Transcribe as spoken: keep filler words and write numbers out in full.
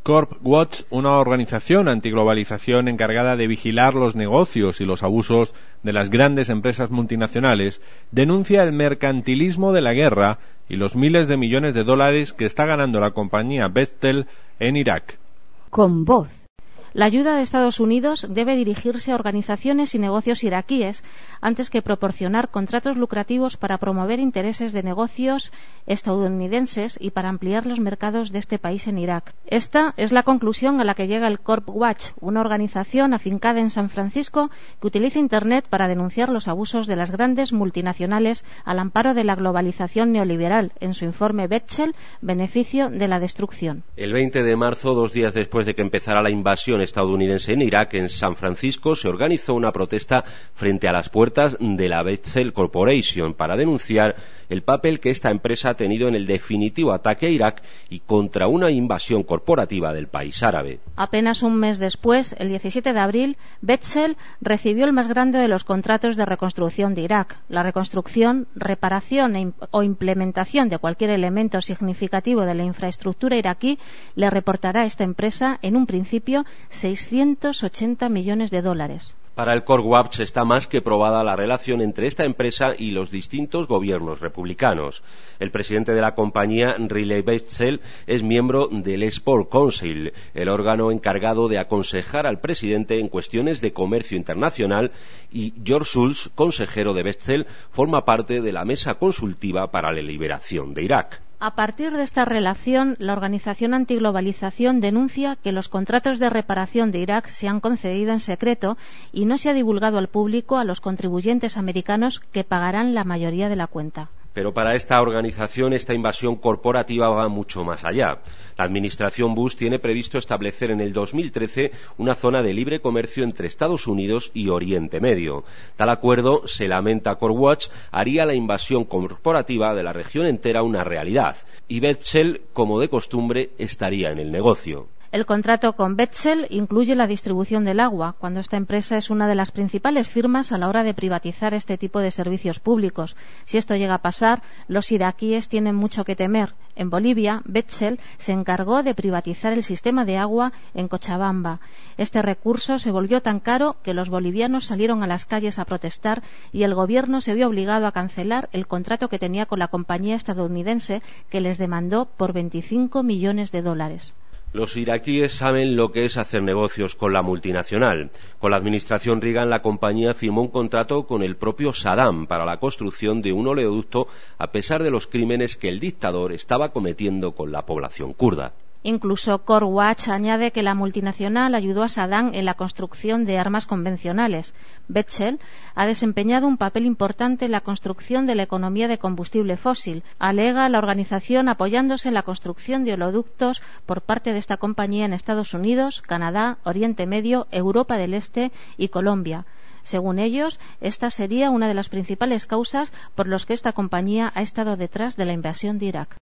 Corp Watch, una organización antiglobalización encargada de vigilar los negocios y los abusos de las grandes empresas multinacionales, denuncia el mercantilismo de la guerra y los miles de millones de dólares que está ganando la compañía Bechtel en Irak. Con voz. La ayuda de Estados Unidos debe dirigirse a organizaciones y negocios iraquíes antes que proporcionar contratos lucrativos para promover intereses de negocios estadounidenses y para ampliar los mercados de este país en Irak. Esta es la conclusión a la que llega el Corp Watch, una organización afincada en San Francisco que utiliza Internet para denunciar los abusos de las grandes multinacionales al amparo de la globalización neoliberal, en su informe Bechtel, Beneficio de la Destrucción. El veinte de marzo, dos días después de que empezara la invasión estadounidense en Irak, en San Francisco se organizó una protesta frente a las puertas de la Bechtel Corporation para denunciar el papel que esta empresa ha tenido en el definitivo ataque a Irak y contra una invasión corporativa del país árabe. Apenas un mes después, el diecisiete de abril, Bechtel recibió el más grande de los contratos de reconstrucción de Irak. La reconstrucción, reparación e o implementación de cualquier elemento significativo de la infraestructura iraquí le reportará a esta empresa, en un principio, seiscientos ochenta millones de dólares. Para el Corp Watch está más que probada la relación entre esta empresa y los distintos gobiernos republicanos. El presidente de la compañía, Riley Bechtel, es miembro del Export Council, el órgano encargado de aconsejar al presidente en cuestiones de comercio internacional, y George Shultz, consejero de Bechtel, forma parte de la mesa consultiva para la liberación de Irak. A partir de esta relación, la organización antiglobalización denuncia que los contratos de reparación de Irak se han concedido en secreto y no se ha divulgado al público a los contribuyentes americanos que pagarán la mayoría de la cuenta. Pero para esta organización esta invasión corporativa va mucho más allá. La administración Bush tiene previsto establecer en el dos mil trece una zona de libre comercio entre Estados Unidos y Oriente Medio. Tal acuerdo, se lamenta Corp Watch, haría la invasión corporativa de la región entera una realidad, y Bechtel, como de costumbre, estaría en el negocio. El contrato con Bechtel incluye la distribución del agua, cuando esta empresa es una de las principales firmas a la hora de privatizar este tipo de servicios públicos. Si esto llega a pasar, los iraquíes tienen mucho que temer. En Bolivia, Bechtel se encargó de privatizar el sistema de agua en Cochabamba. Este recurso se volvió tan caro que los bolivianos salieron a las calles a protestar y el gobierno se vio obligado a cancelar el contrato que tenía con la compañía estadounidense, que les demandó por veinticinco millones de dólares. Los iraquíes saben lo que es hacer negocios con la multinacional. Con la administración Reagan, la compañía firmó un contrato con el propio Saddam para la construcción de un oleoducto, a pesar de los crímenes que el dictador estaba cometiendo con la población kurda. Incluso Corp Watch añade que la multinacional ayudó a Saddam en la construcción de armas convencionales. Bechtel ha desempeñado un papel importante en la construcción de la economía de combustible fósil. Alega la organización apoyándose en la construcción de oleoductos por parte de esta compañía en Estados Unidos, Canadá, Oriente Medio, Europa del Este y Colombia. Según ellos, esta sería una de las principales causas por las que esta compañía ha estado detrás de la invasión de Irak.